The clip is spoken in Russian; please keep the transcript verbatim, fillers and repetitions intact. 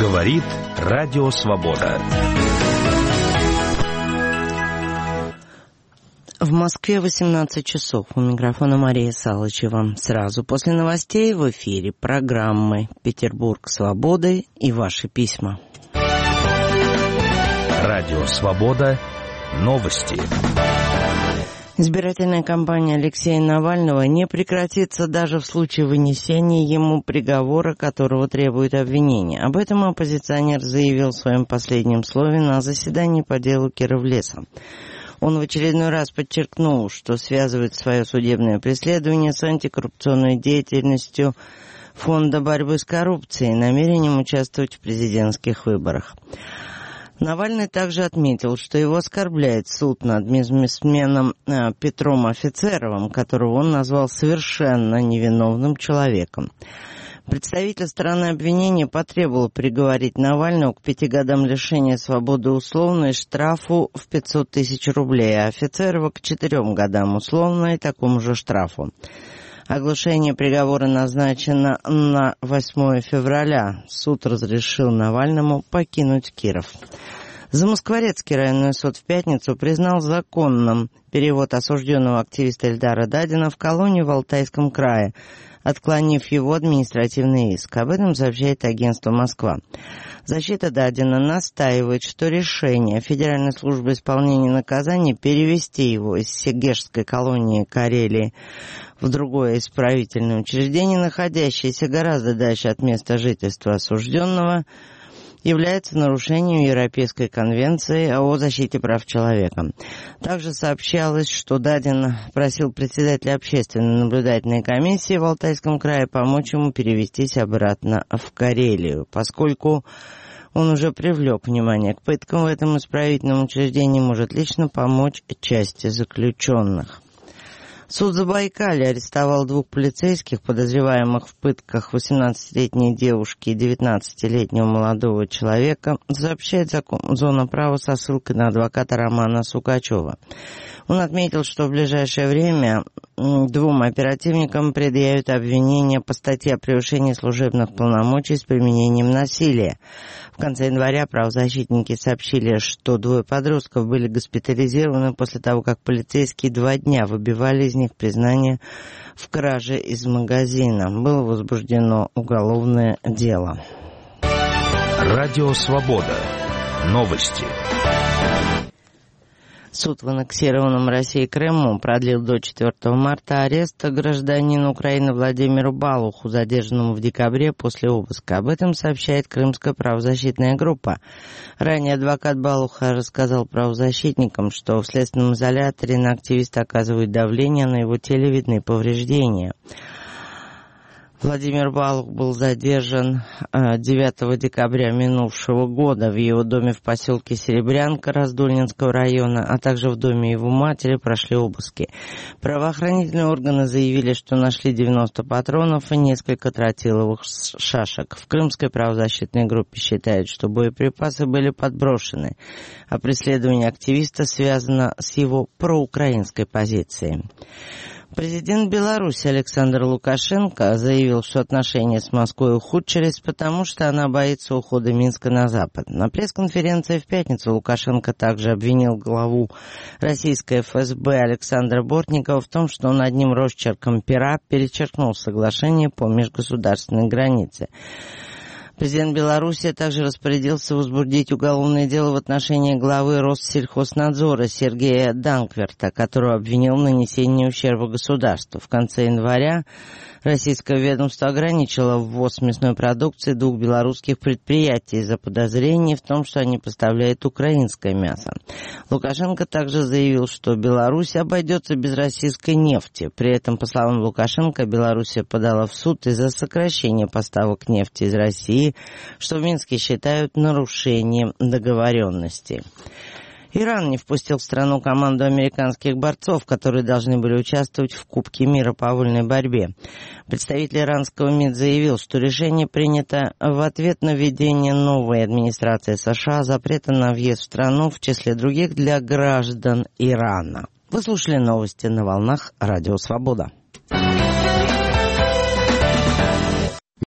Говорит Радио Свобода. В Москве восемнадцать часов. У микрофона Мария Салычева. Сразу после новостей в эфире программы «Петербург свободы» и ваши письма. Радио Свобода. Новости. Избирательная кампания Алексея Навального не прекратится даже в случае вынесения ему приговора, которого требует обвинение. Об этом оппозиционер заявил в своем последнем слове на заседании по делу Кировлеса. Он в очередной раз подчеркнул, что связывает свое судебное преследование с антикоррупционной деятельностью Фонда борьбы с коррупцией и намерением участвовать в президентских выборах. Навальный также отметил, что его оскорбляет суд над бизнесменом Петром Офицеровым, которого он назвал совершенно невиновным человеком. Представитель стороны обвинения потребовал приговорить Навального к пяти годам лишения свободы условно и штрафу в пятьсот тысяч рублей, а Офицерова к четырем годам условно и такому же штрафу. Оглашение приговора назначено на восьмое февраля. Суд разрешил Навальному покинуть Киров. Замоскворецкий районный суд в пятницу признал законным перевод осужденного активиста Эльдара Дадина в колонию в Алтайском крае, отклонив его административный иск. Об этом сообщает агентство «Москва». Защита Дадина настаивает, что решение Федеральной службы исполнения наказаний перевести его из Сегежской колонии Карелии в другое исправительное учреждение, находящееся гораздо дальше от места жительства осужденного, является нарушением Европейской конвенции о защите прав человека. Также сообщалось, что Дадин просил председателя общественной наблюдательной комиссии в Алтайском крае помочь ему перевестись обратно в Карелию, поскольку он уже привлек внимание к пыткам в этом исправительном учреждении, может лично помочь части заключенных. Суд Забайкалья арестовал двух полицейских, подозреваемых в пытках восемнадцатилетней девушки и девятнадцатилетнего молодого человека, сообщает закон «Зона права» со ссылкой на адвоката Романа Сукачева. Он отметил, что в ближайшее время двум оперативникам предъявят обвинения по статье о превышении служебных полномочий с применением насилия. В конце января правозащитники сообщили, что двое подростков были госпитализированы после того, как полицейские два дня выбивали из них признание в краже из магазина. Было возбуждено уголовное дело. Радио Свобода. Новости. Суд в аннексированном Россией Крыму продлил до четвёртого марта арест гражданину Украины Владимиру Балуху, задержанному в декабре после обыска. Об этом сообщает Крымская правозащитная группа. Ранее адвокат Балуха рассказал правозащитникам, что в следственном изоляторе на активиста оказывают давление, на его теле видны повреждения. Владимир Балух был задержан девятого декабря минувшего года в его доме в поселке Серебрянка Раздольнинского района, а также в доме его матери прошли обыски. Правоохранительные органы заявили, что нашли девяносто патронов и несколько тротиловых шашек. В Крымской правозащитной группе считают, что боеприпасы были подброшены, а преследование активиста связано с его проукраинской позицией. Президент Беларуси Александр Лукашенко заявил, что отношения с Москвой ухудшились, потому что она боится ухода Минска на Запад. На пресс-конференции в пятницу Лукашенко также обвинил главу российской эф эс бэ Александра Бортникова в том, что он одним росчерком пера перечеркнул соглашение по межгосударственной границе. Президент Беларуси также распорядился возбудить уголовное дело в отношении главы Россельхознадзора Сергея Данкверта, которого обвинил в нанесении ущерба государству. В конце января российское ведомство ограничило ввоз мясной продукции двух белорусских предприятий из-за подозрений в том, что они поставляют украинское мясо. Лукашенко также заявил, что Беларусь обойдется без российской нефти. При этом, по словам Лукашенко, Белоруссия подала в суд из-за сокращения поставок нефти из России, что в Минске считают нарушением договоренности. Иран не впустил в страну команду американских борцов, которые должны были участвовать в Кубке мира по вольной борьбе. Представитель иранского МИД заявил, что решение принято в ответ на введение новой администрации США запрета на въезд в страну, в числе других для граждан Ирана. Вы слушали новости на волнах Радио Свобода.